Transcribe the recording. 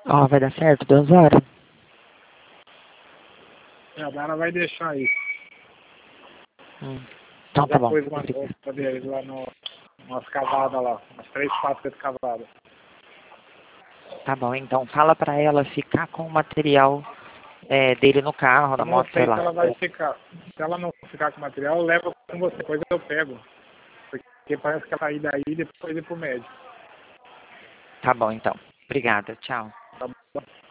Ó, vai dar certo, 2 horas? A Dara vai deixar aí. Então tá Já bom. pôs uma roupa deles lá umas cavadas lá. Umas 3, 4 cavadas. Tá bom, então fala pra ela ficar com o material dele no carro, na Eu não moto, sei sei lá. se ela vai ficar. Se ela não ficar com o material, eu levo com você, depois eu pego. Porque parece que ela vai ir daí e depois ir pro médico. Tá bom, então. Obrigada, tchau. Tá bom?